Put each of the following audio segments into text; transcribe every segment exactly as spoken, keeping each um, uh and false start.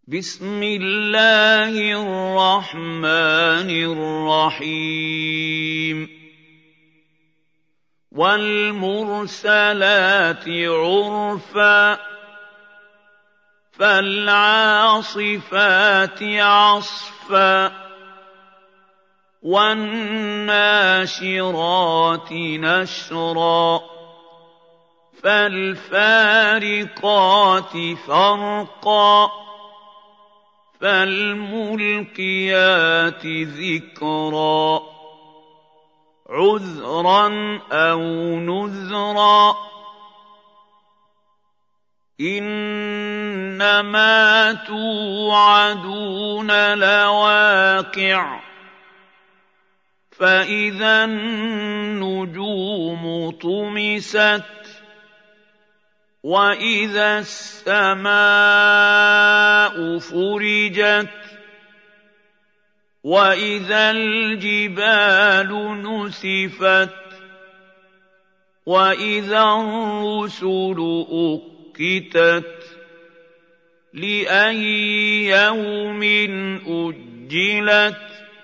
بسم الله الرحمن الرحيم والمرسلات عرفا فالعاصفات عصفا والناشرات نشرا فالفارقات فرقا فالملقيات ذكرا عذرا أو نذرا إنما توعدون لواقع فإذا النجوم طمست وإذا السماء فرجت وإذا الجبال نسفت وإذا الرسل أقتت لأي يوم أجلت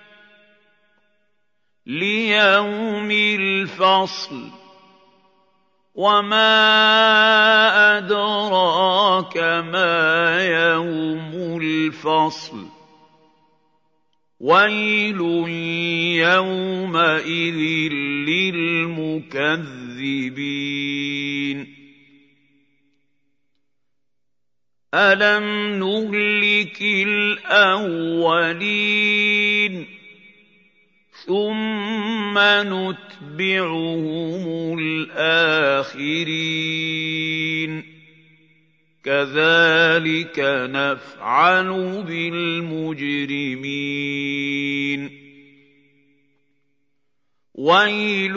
ليوم الفصل وما أدراك ما يوم الفصل ويل يومئذ للمكذبين ألم نهلك الأولين ثم نتبعهم الآخرين كذلك نفعل بالمجرمين ويل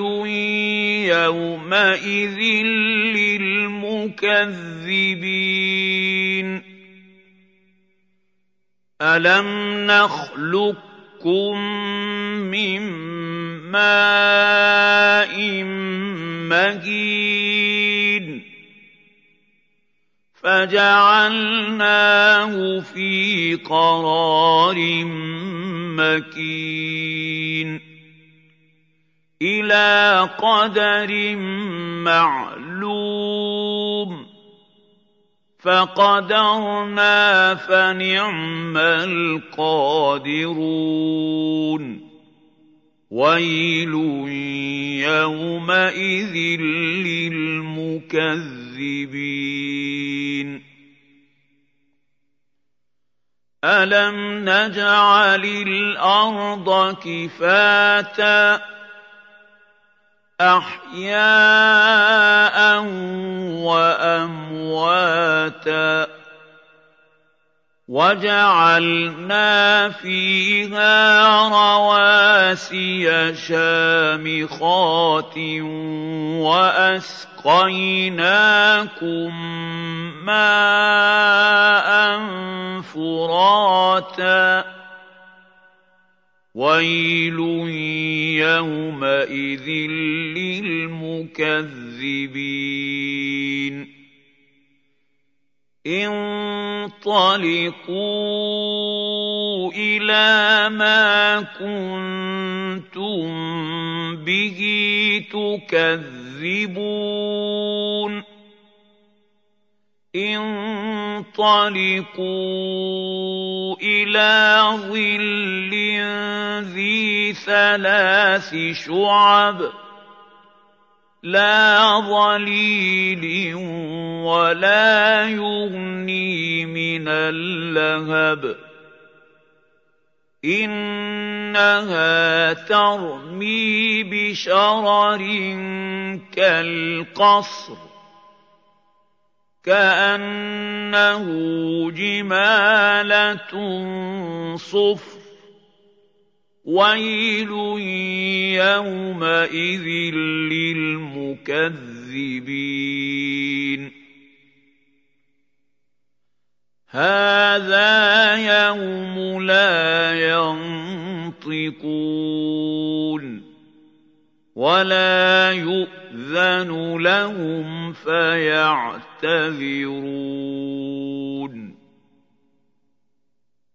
يومئذ للمكذبين ألم نخلقكم من ماء مهين فجعلناه في قرار مكين إلى قدر معلوم فقدرنا فنعم القادرون ويل يومئذ للمكذبين ألم نجعل الأرض كفاتا أحياء وأمواتا وجعلنا فيها رواسي شامخات وأسقيناكم ماء فراتا ويل يومئذ للمكذبين انطلقوا إلى ما كنتم به تكذبون انطلقوا إلى ظل ذي ثلاث شعب لا ظليل ولا يغني من اللهب إنها ترمي بشرر كالقصر كأنه جمالة صفر ويل يومئذ للمكذبين هذا يوم لا ينطقون ولا يؤذن لهم فيعتذرون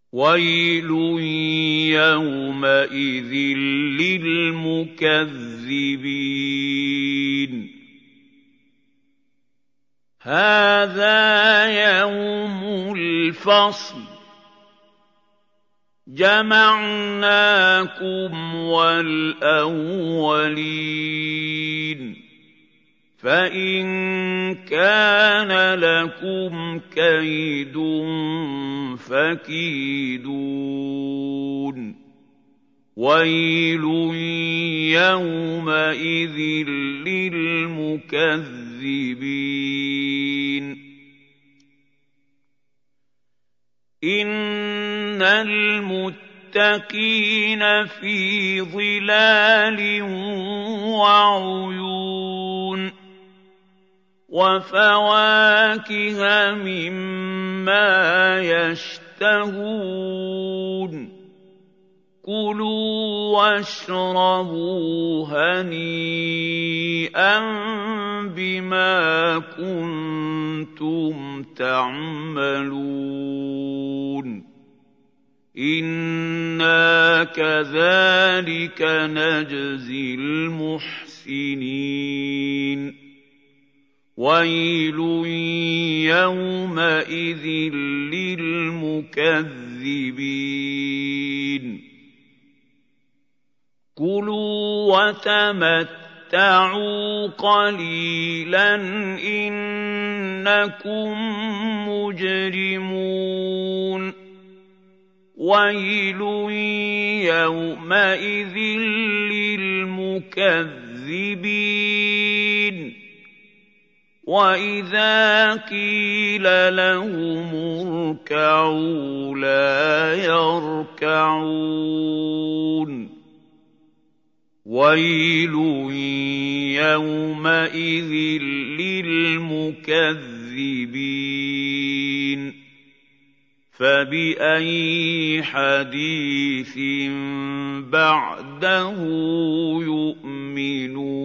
وَيْلٌ يَوْمَئِذٍ لِّلْمُكَذِّبِينَ هَٰذَا يَوْمُ الْفَصْلِ جَمَعْنَاكُمْ وَالْأَوَّلِينَ فَإِن كَانَ لَكُمْ كَيْدٌ فَكِيدُونِ وَيْلٌ يَوْمَئِذٍ لِّلْمُكَذِّبِينَ إِنَّ الْمُتَّقِينَ فِي ظِلَالٍ وَعُيُونٍ وَفَوَاكِهَ مِمَّا يَشْتَهُونَ كُلُوا وَاشْرَبُوا هَنِيئًا بِمَا كُنتُمْ تَعْمَلُونَ إِنَّا كَذَٰلِكَ نَجْزِي الْمُحْسِنِينَ وَيْلٌ يَوْمَئِذٍ لِّلْمُكَذِّبِينَ كُلُوا وَتَمَتَّعُوا قَلِيلًا إِنَّكُم مُّجْرِمُونَ وَيْلٌ يَوْمَئِذٍ لِّلْمُكَذِّبِينَ وَإِذَا قِيلَ لَهُمُ ارْكَعُوا لَا يَرْكَعُونَ وَيْلٌ يَوْمَئِذٍ لِّلْمُكَذِّبِينَ فَبِأَيِّ حَدِيثٍ بَعْدَهُ يُؤْمِنُونَ